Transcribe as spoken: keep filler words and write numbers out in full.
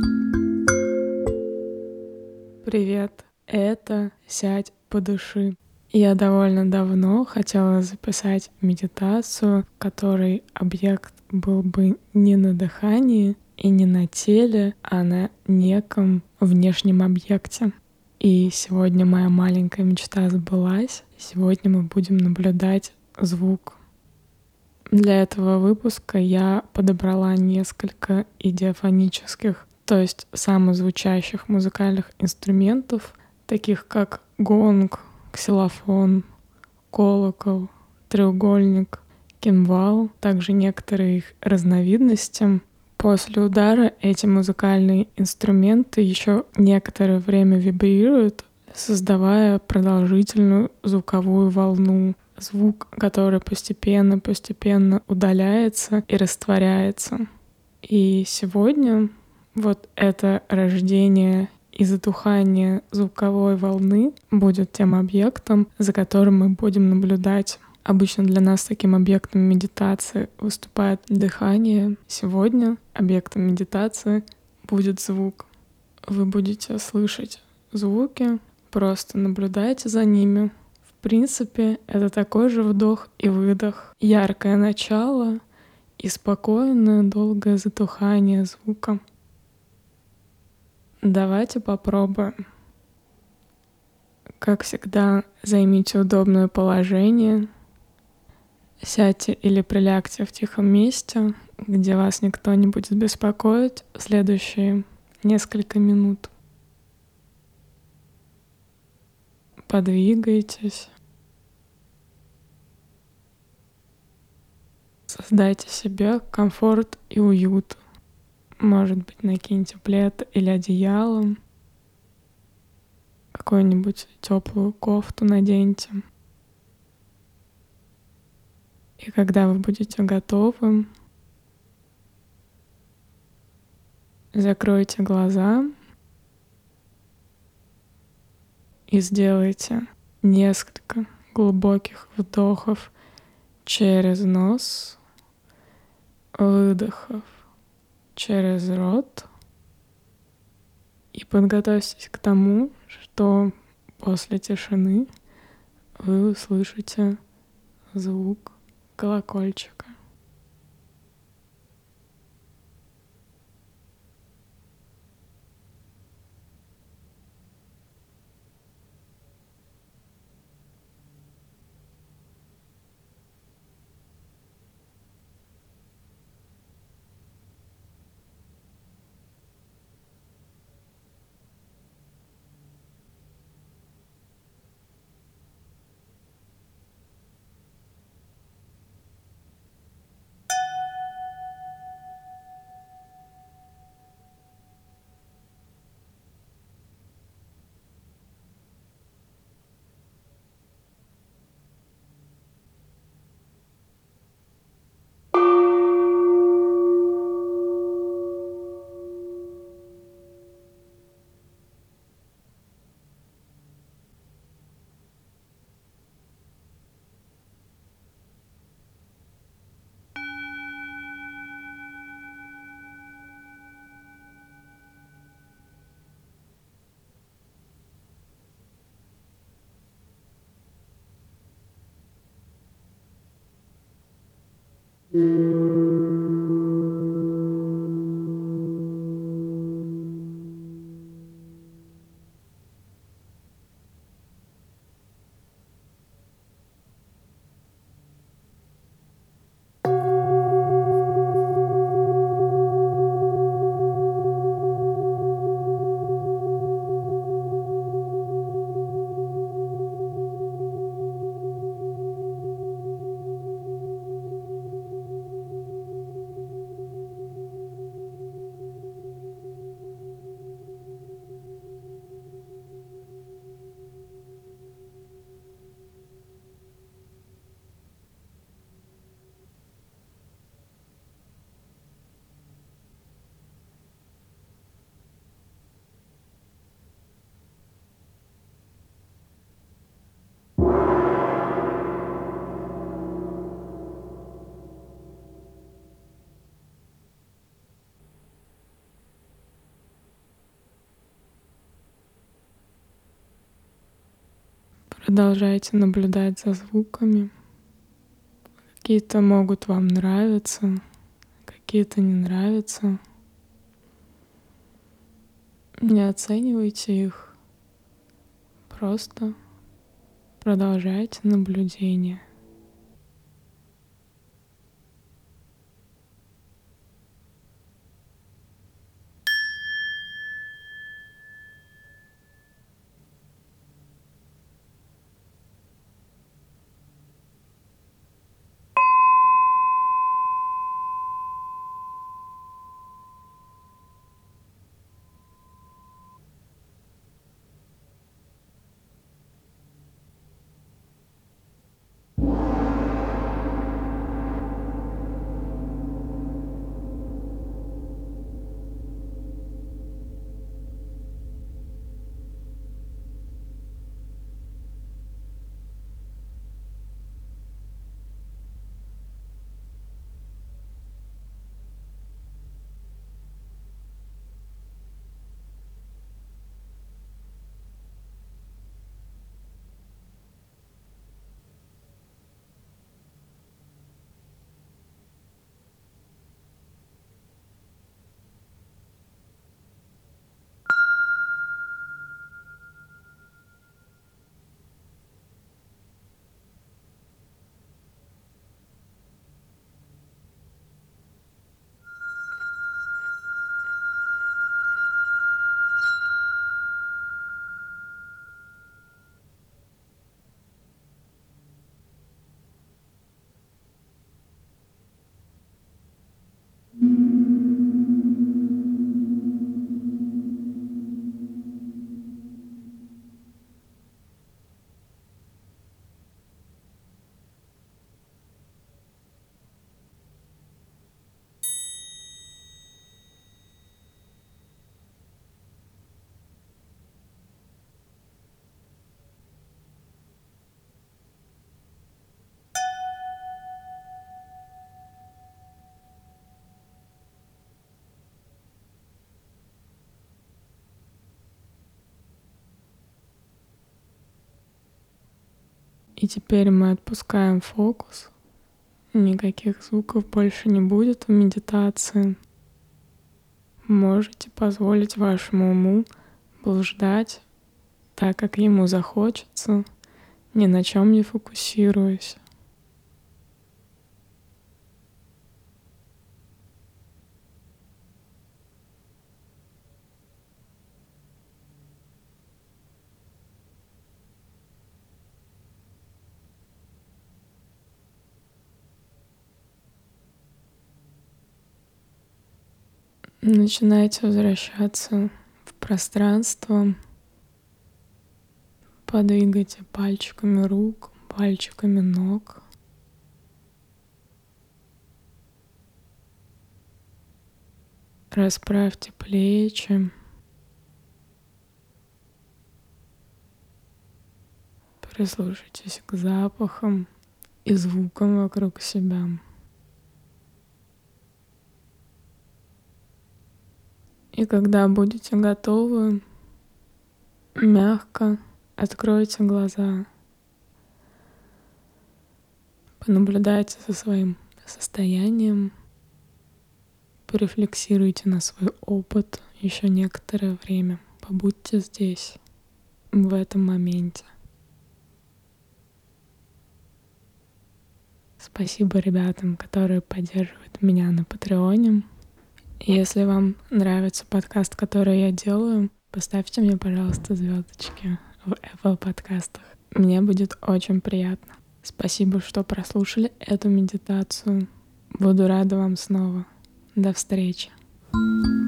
Привет, это «Сядь, подыши». Я довольно давно хотела записать медитацию, в которой объект был бы не на дыхании и не на теле, а на неком внешнем объекте. И сегодня моя маленькая мечта сбылась. Сегодня мы будем наблюдать звук. Для этого выпуска я подобрала несколько идиофонических, то есть самозвучащих музыкальных инструментов, таких как гонг, ксилофон, колокол, треугольник, кимвал, также некоторые их разновидности. После удара эти музыкальные инструменты еще некоторое время вибрируют, создавая продолжительную звуковую волну. Звук, который постепенно-постепенно удаляется и растворяется. И сегодня вот это рождение и затухание звуковой волны будет тем объектом, за которым мы будем наблюдать. Обычно для нас таким объектом медитации выступает дыхание. Сегодня объектом медитации будет звук. Вы будете слышать звуки, просто наблюдайте за ними. В принципе, это такой же вдох и выдох. Яркое начало и спокойное, долгое затухание звука. Давайте попробуем. Как всегда, займите удобное положение. Сядьте или прилягте в тихом месте, где вас никто не будет беспокоить в следующие несколько минут. Подвигайтесь. Создайте себе комфорт и уют. Может быть, накиньте плед или одеяло. Какую-нибудь теплую кофту наденьте. И когда вы будете готовы, закройте глаза и сделайте несколько глубоких вдохов через нос, выдохов через рот. И подготовьтесь к тому, что после тишины вы услышите звук колокольчика. Продолжайте наблюдать за звуками. Какие-то могут вам нравиться, какие-то не нравятся. Не оценивайте их, просто продолжайте наблюдение. И теперь мы отпускаем фокус. Никаких звуков больше не будет в медитации. Можете позволить вашему уму блуждать так, как ему захочется, ни на чем не фокусируясь. Начинайте возвращаться в пространство. Подвигайте пальчиками рук, пальчиками ног. Расправьте плечи. Прислушайтесь к запахам и звукам вокруг себя. И когда будете готовы, мягко откройте глаза. Понаблюдайте за своим состоянием. Порефлексируйте на свой опыт еще некоторое время. Побудьте здесь, в этом моменте. Спасибо ребятам, которые поддерживают меня на Патреоне. Если вам нравится подкаст, который я делаю, поставьте мне, пожалуйста, звездочки в Apple подкастах. Мне будет очень приятно. Спасибо, что прослушали эту медитацию. Буду рада вам снова. До встречи.